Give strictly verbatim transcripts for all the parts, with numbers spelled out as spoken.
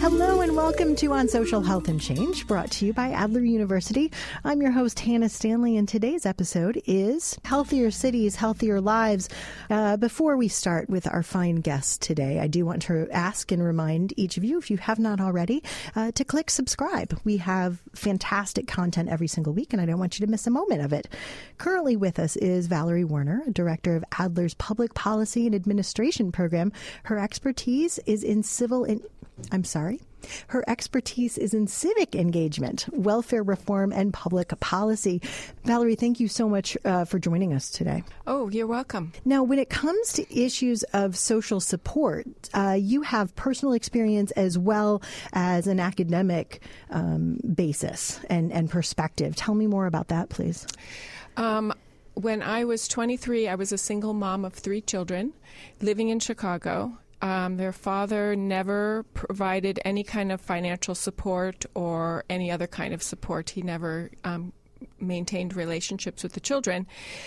Hello and welcome to On Social Health and Change, brought to you by Adler University. I'm your host, Hannah Stanley, and today's episode is Healthier Cities, Healthier Lives. Uh, before we start with our fine guests today, I do want to ask and remind each of you, if you have not already, uh, to click subscribe. We have fantastic content every single week, and I don't want you to miss a moment of it. Currently with us is Valerie Werner, Director of Adler's Public Policy and Administration Program. Her expertise is in civil and I'm sorry. Her expertise is in civic engagement, welfare reform, and public policy. Valerie, thank you so much uh, for joining us today. Oh, you're welcome. Now, when it comes to issues of social support, uh, you have personal experience as well as an academic um, basis and, and perspective. Tell me more about that, please. Um, when I was twenty-three, I was a single mom of three children living in Chicago. Um, their father never provided any kind of financial support or any other kind of support. He never um, maintained relationships with the children.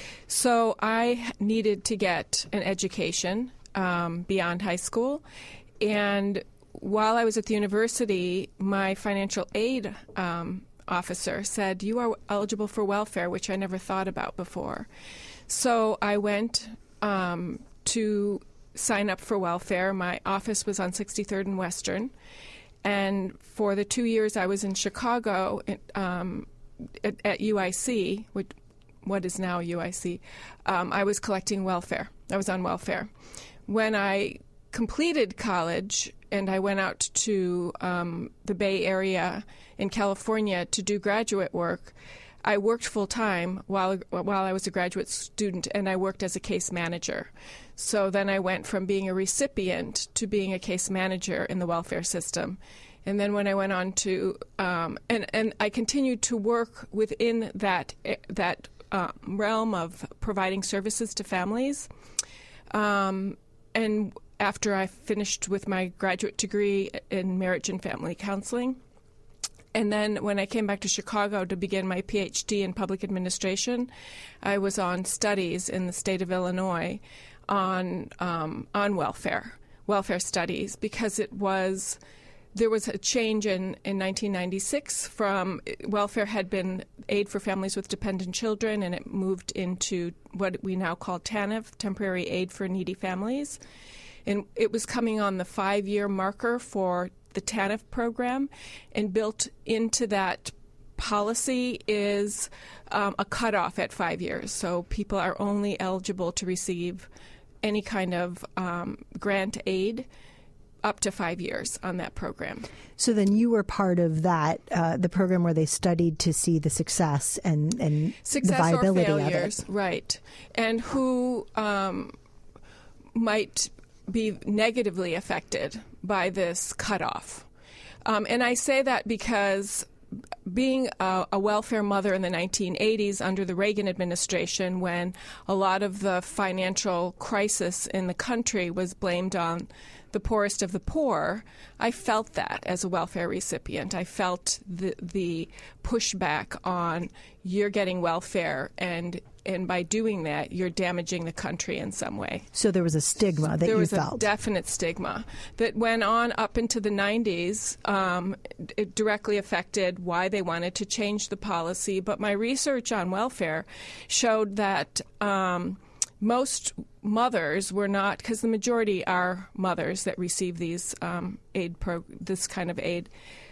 So I needed to get an education um, beyond high school. And while I was at the university, my financial aid um, officer said, "You are eligible for welfare," which I never thought about before. So I went um, to sign up for welfare. My office was on sixty-third and Western. And for the two years I was in Chicago um, at, at U I C, which, what is now U I C, um, I was collecting welfare. I was on welfare. When I completed college and I went out to um, the Bay Area in California to do graduate work, I worked full-time while while I was a graduate student, and I worked as a case manager. So then I went from being a recipient to being a case manager in the welfare system. And then when I went on to, um, and, and I continued to work within that that uh, realm of providing services to families. Um, and after I finished with my graduate degree in marriage and family counseling, and then when I came back to Chicago to begin my P H D in public administration, I was on studies in the state of Illinois on um, on welfare, welfare studies, because it was there was a change in, in nineteen ninety-six from welfare had been aid for families with dependent children, and it moved into what we now call TANF, temporary aid for needy families. And it was coming on the five-year marker for the TANF program, and built into that policy is um, a cutoff at five years. So people are only eligible to receive any kind of um, grant aid up to five years on that program. So then you were part of that, uh, the program where they studied to see the success and, and success the viability or failures, of it. Right. And who um, might be negatively affected by this cutoff. Um, and I say that because being a, a welfare mother in the nineteen eighties under the Reagan administration, when a lot of the financial crisis in the country was blamed on the poorest of the poor, I felt that as a welfare recipient. I felt the, the pushback on you're getting welfare, and and by doing that, you're damaging the country in some way. So there was a stigma that there you felt. There was a definite stigma that went on up into the nineties. Um, it directly affected why they wanted to change the policy. But my research on welfare showed that um, most mothers were not, because the majority are mothers that receive these um, aid pro, this kind of aid.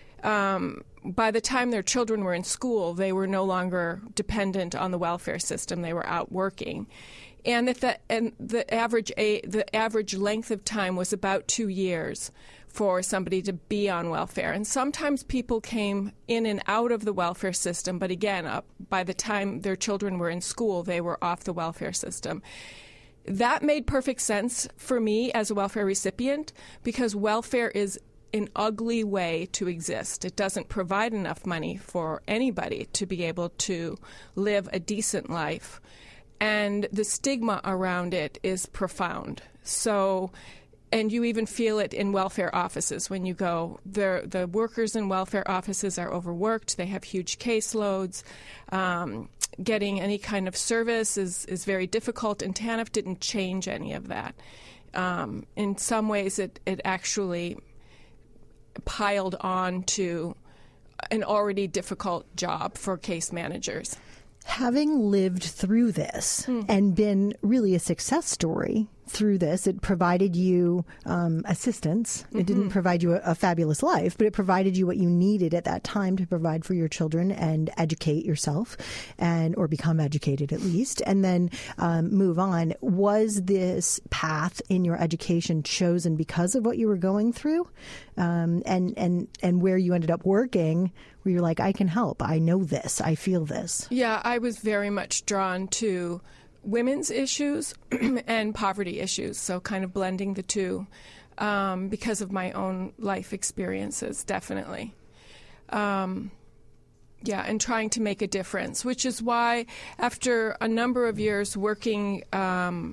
Um, by the time their children were in school, they were no longer dependent on the welfare system. They were out working, and that the, and the average a, the average length of time was about two years for somebody to be on welfare. And sometimes people came in and out of the welfare system, but again, uh, by the time their children were in school, they were off the welfare system. That made perfect sense for me as a welfare recipient, because welfare is an ugly way to exist. It doesn't provide enough money for anybody to be able to live a decent life. And the stigma around it is profound. So, and you even feel it in welfare offices when you go. The, the workers in welfare offices are overworked. They have huge caseloads. Um, getting any kind of service is, is very difficult, and TANF didn't change any of that. Um, in some ways, it, it actually piled on to an already difficult job for case managers. Having lived through this mm. and been really a success story through this, it provided you um, assistance. Mm-hmm. It didn't provide you a, a fabulous life, but it provided you what you needed at that time to provide for your children and educate yourself, and or become educated at least, and then um, move on. Was this path in your education chosen because of what you were going through, um, and and and where you ended up working? Where you're like, I can help. I know this. I feel this. Yeah, I was very much drawn to women's issues and poverty issues, so kind of blending the two um, because of my own life experiences, definitely. Um, yeah, and trying to make a difference, which is why after a number of years working um,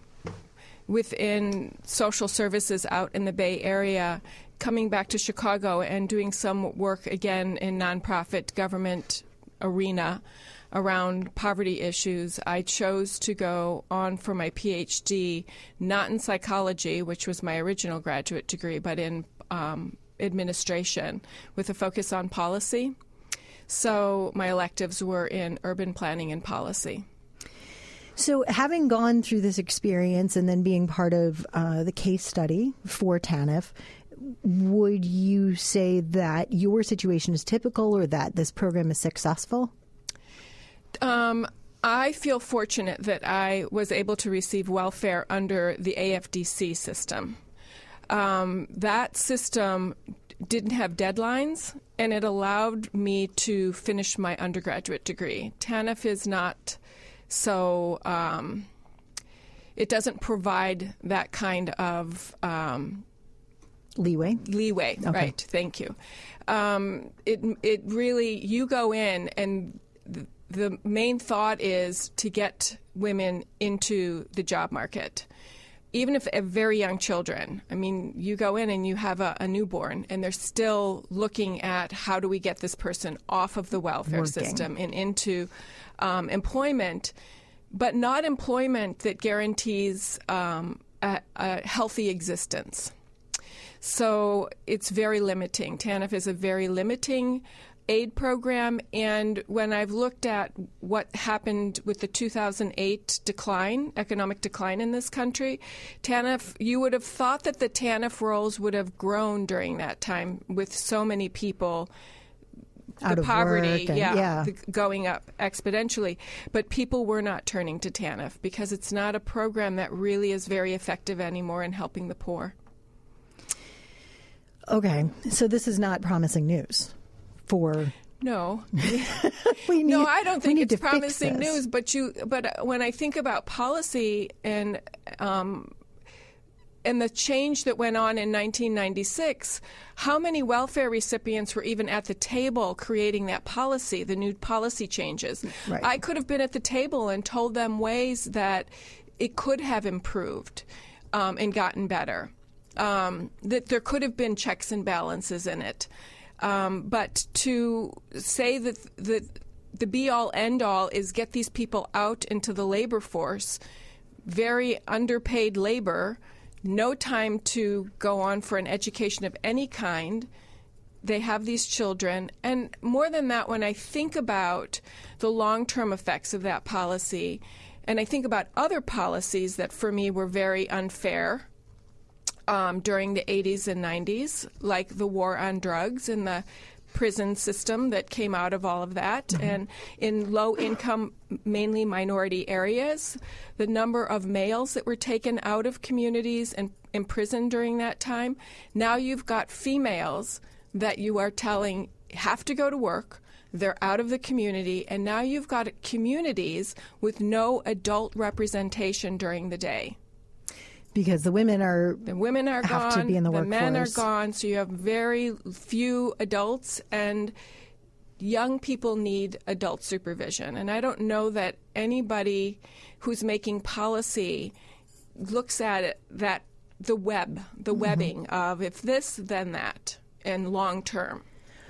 within social services out in the Bay Area, coming back to Chicago and doing some work again in nonprofit government arena around poverty issues, I chose to go on for my P H D, not in psychology, which was my original graduate degree, but in um, administration with a focus on policy. So my electives were in urban planning and policy. So having gone through this experience and then being part of uh, the case study for TANF, would you say that your situation is typical or that this program is successful? Um, I feel fortunate that I was able to receive welfare under the A F D C system. Um, that system didn't have deadlines, and it allowed me to finish my undergraduate degree. TANF is not so, um, it doesn't provide that kind of um, leeway. Leeway, okay. Right, thank you. Um, it, it really, you go in and th- the main thought is to get women into the job market. Even if they're very young children, I mean, you go in and you have a, a newborn, and they're still looking at how do we get this person off of the welfare Working. system and into um, employment, but not employment that guarantees um, a, a healthy existence. So it's very limiting. TANF is a very limiting aid program, and when I've looked at what happened with the two thousand eight decline, economic decline in this country, TANF, you would have thought that the TANF rolls would have grown during that time with so many people, out the of poverty, work and, yeah, yeah. The, going up exponentially. But people were not turning to TANF because it's not a program that really is very effective anymore in helping the poor. Okay, so this is not promising news. For no, we need, no, I don't think it's promising news. news. But you, but when I think about policy and um, and the change that went on in nineteen ninety-six, how many welfare recipients were even at the table creating that policy, the new policy changes? Right. I could have been at the table and told them ways that it could have improved um, and gotten better. Um, that there could have been checks and balances in it. Um, but to say that the, the be-all, end-all is get these people out into the labor force, very underpaid labor, no time to go on for an education of any kind. They have these children. And more than that, when I think about the long-term effects of that policy, and I think about other policies that for me were very unfair, Um, during the eighties and nineties, like the war on drugs and the prison system that came out of all of that. Mm-hmm. And in low-income, mainly minority areas, the number of males that were taken out of communities and imprisoned during that time. Now you've got females that you are telling have to go to work. They're out of the community. And now you've got communities with no adult representation during the day. Because the women are the women are have gone, to be in the, the workforce. men are gone, so you have very few adults, and young people need adult supervision. And I don't know that anybody who's making policy looks at it, that the web, the mm-hmm. webbing of if this, then that, and long term.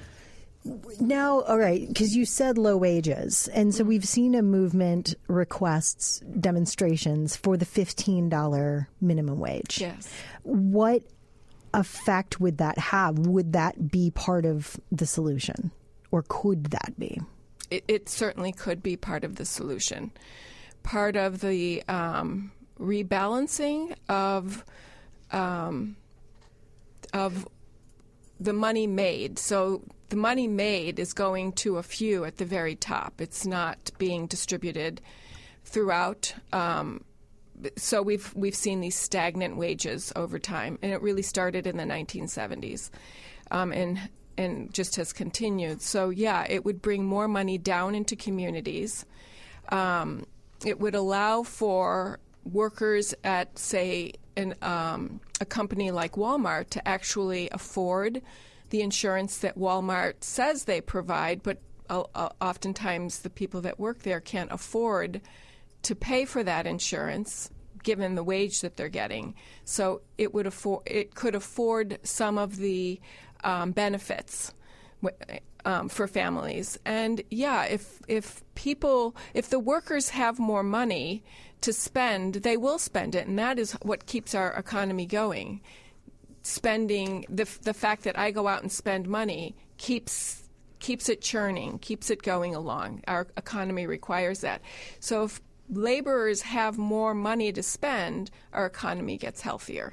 Now, all right, because you said low wages, and so we've seen a movement requests demonstrations for the fifteen dollars minimum wage. Yes. What effect would that have? Would that be part of the solution, or could that be? It, it certainly could be part of the solution. Part of the um, rebalancing of um, of the money made. So the money made is going to a few at the very top. It's not being distributed throughout. Um, so we've we've seen these stagnant wages over time, and it really started in the nineteen seventies, um, and and just has continued. So yeah, it would bring more money down into communities. Um, it would allow for workers at, say, an, um, a company like Walmart to actually afford the insurance that Walmart says they provide, but uh, uh, oftentimes the people that work there can't afford to pay for that insurance given the wage that they're getting. So it would afford, it could afford some of the um, benefits um, for families. And yeah, if if people, if the workers have more money to spend, they will spend it, and that is what keeps our economy going. Spending, the the fact that I go out and spend money keeps keeps it churning, keeps it going along. Our economy requires that. So if laborers have more money to spend, our economy gets healthier.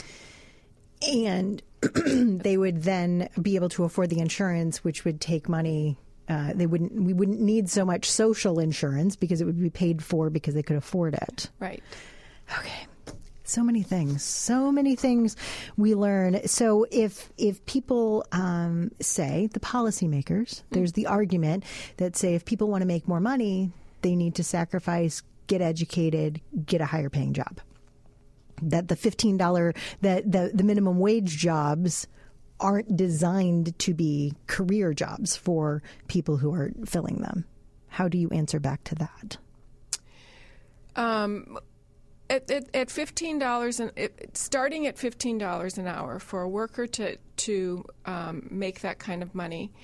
And they would then be able to afford the insurance, which would take money. Uh, they wouldn't. We wouldn't need so much social insurance because it would be paid for because they could afford it. Right. Okay. So many things. So many things we learn. So if if people um, say, the policymakers, mm-hmm. there's the argument that say if people want to make more money, they need to sacrifice, get educated, get a higher paying job. That the fifteen dollars, that the, the minimum wage jobs aren't designed to be career jobs for people who are filling them. How do you answer back to that? Um, at, at, at fifteen dollars, and starting at fifteen dollars an hour for a worker to, to um, make that kind of money,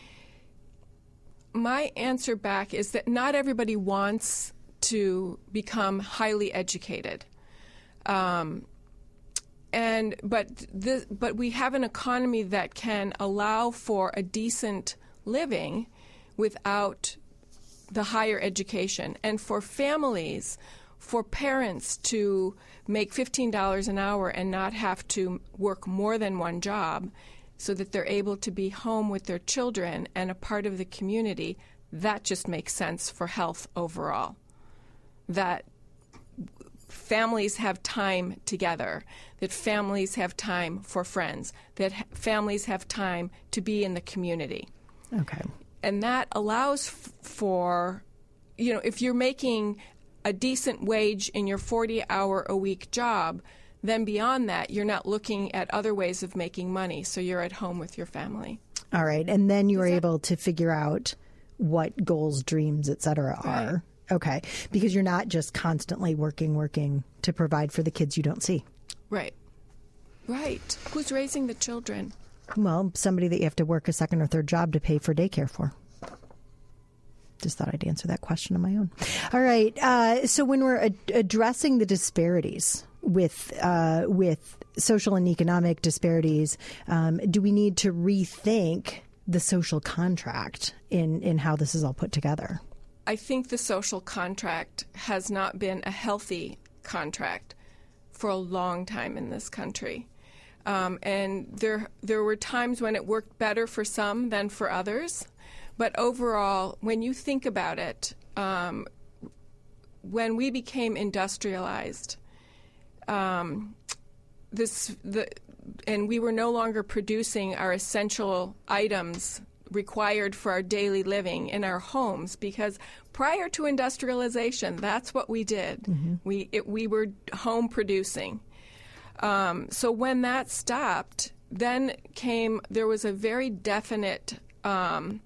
my answer back is that not everybody wants to become highly educated. Um, and but this, but we have an economy that can allow for a decent living without the higher education. And for families, for parents to make fifteen dollars an hour and not have to work more than one job so that they're able to be home with their children and a part of the community, that just makes sense for health overall. That families have time together, that families have time for friends, that ha- families have time to be in the community. Okay. And that allows f- for, you know, if you're making a decent wage in your forty-hour-a-week job, then beyond that, you're not looking at other ways of making money, so you're at home with your family. All right. And then you are able to figure out what goals, dreams, et cetera are. Right. Okay. Because you're not just constantly working, working to provide for the kids you don't see. Right. Right. Who's raising the children? Well, somebody that you have to work a second or third job to pay for daycare for. Just thought I'd answer that question on my own. All right. Uh, so when we're ad- addressing the disparities with uh, with social and economic disparities, um, do we need to rethink the social contract in, in how this is all put together? I think the social contract has not been a healthy contract for a long time in this country. Um, and there there were times when it worked better for some than for others. But overall, when you think about it, um, when we became industrialized, um, this the and we were no longer producing our essential items required for our daily living in our homes, because prior to industrialization, that's what we did. Mm-hmm. We it, we were home producing. Um, so when that stopped, then came there was a very definite um,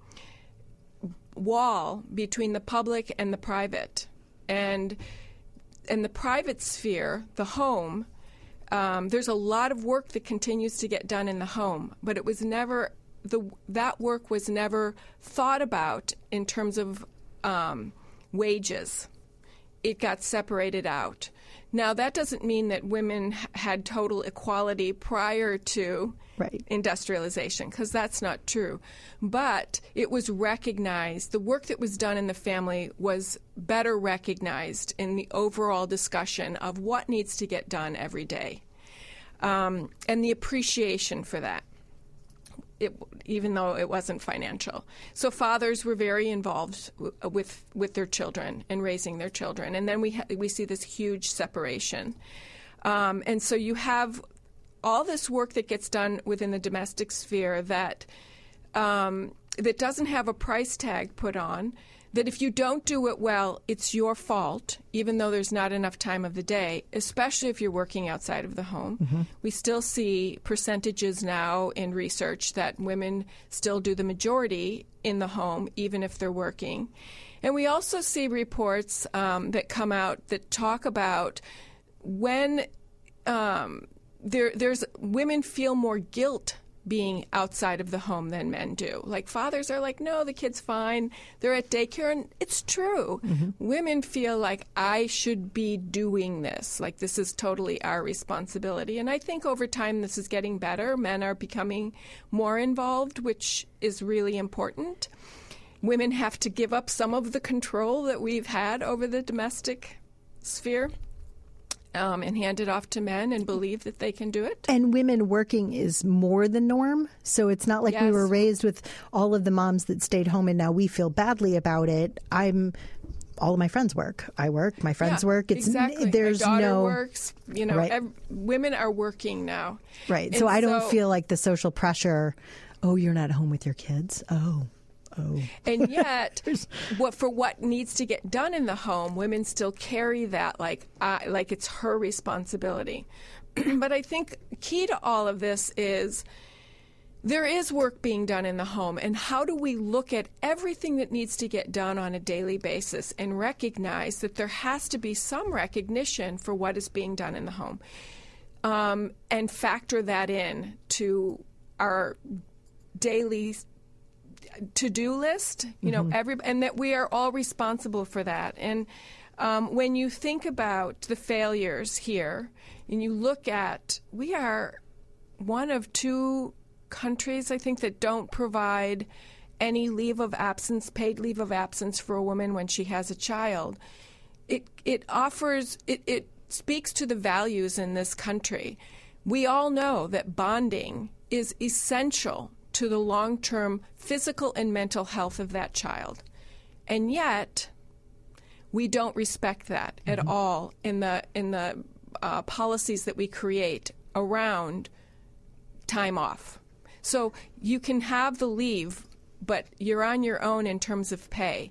wall between the public and the private, and in the private sphere, the home. Um, there's a lot of work that continues to get done in the home, but it was never. The, that work was never thought about in terms of um, wages. It got separated out. Now, that doesn't mean that women h- had total equality prior to right. industrialization, because that's not true. But it was recognized, the work that was done in the family was better recognized in the overall discussion of what needs to get done every day, um, and the appreciation for that. It, even though it wasn't financial. So fathers were very involved w- with with their children and raising their children. And then we ha- we see this huge separation. Um, and so you have all this work that gets done within the domestic sphere that um, that doesn't have a price tag put on, that if you don't do it well, it's your fault, even though there's not enough time of the day, especially if you're working outside of the home. Mm-hmm. We still see percentages now in research that women still do the majority in the home, even if they're working. And we also see reports um, that come out that talk about when um, there, there's women feel more guilt being outside of the home than men do. Like, fathers are like, no, the kid's fine. They're at daycare, and it's true. Mm-hmm. Women feel like, I should be doing this. Like, this is totally our responsibility. And I think over time this is getting better. Men are becoming more involved, which is really important. Women have to give up some of the control that we've had over the domestic sphere. Um, and hand it off to men and believe that they can do it. And women working is more the norm. So it's not like yes. we were raised with all of the moms that stayed home and now we feel badly about it. I'm all of my friends work. I work. My friends yeah, work. It's exactly. There's my daughter no works. You know, right. ev- women are working now. Right. And so I don't so, feel like the social pressure. Oh, you're not home with your kids. Oh. Oh. And yet, what for what needs to get done in the home, women still carry that like uh, like it's her responsibility. But I think key to all of this is there is work being done in the home, and how do we look at everything that needs to get done on a daily basis and recognize that there has to be some recognition for what is being done in the home, um, and factor that in to our daily to-do list, you know, mm-hmm. every, and that we are all responsible for that. And um, when you think about the failures here, and you look at, we are one of two countries, I think, that don't provide any leave of absence, paid leave of absence for a woman when she has a child. It it offers, it, it speaks to the values in this country. We all know that bonding is essential to the long-term physical and mental health of that child. And yet, we don't respect that mm-hmm. at all in the in the uh, policies that we create around time off. So you can have the leave, but you're on your own in terms of pay.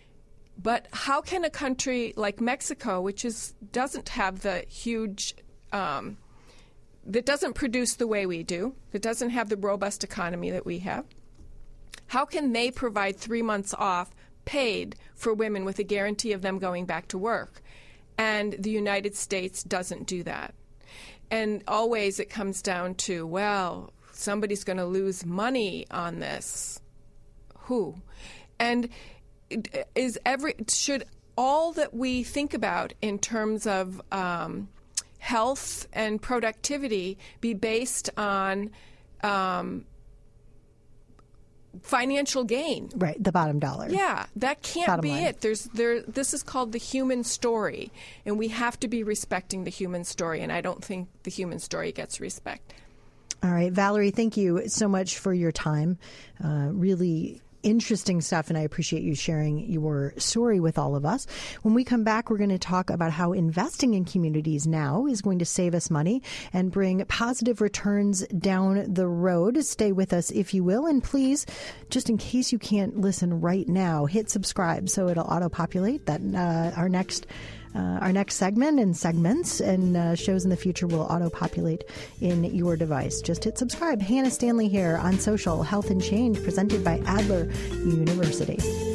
But how can a country like Mexico, which is doesn't have the huge um, that doesn't produce the way we do, that doesn't have the robust economy that we have, how can they provide three months off paid for women with a guarantee of them going back to work? And the United States doesn't do that. And always it comes down to, well, somebody's going to lose money on this. Who? And is every should all that we think about in terms of um, health and productivity be based on um, financial gain? Right, the bottom dollar. Yeah, that can't bottom be line. it. There's there. This is called the human story, and we have to be respecting the human story. And I don't think the human story gets respect. All right, Valerie, thank you so much for your time. Uh, really interesting stuff, and I appreciate you sharing your story with all of us. When we come back, we're going to talk about how investing in communities now is going to save us money and bring positive returns down the road. Stay with us, if you will, and please, just in case you can't listen right now, hit subscribe so it'll auto-populate that uh, our next Uh, our next segment and segments and uh, shows in the future will auto-populate in your device. Just hit subscribe. Hannah Stanley here on Social Health and Change, presented by Adler University.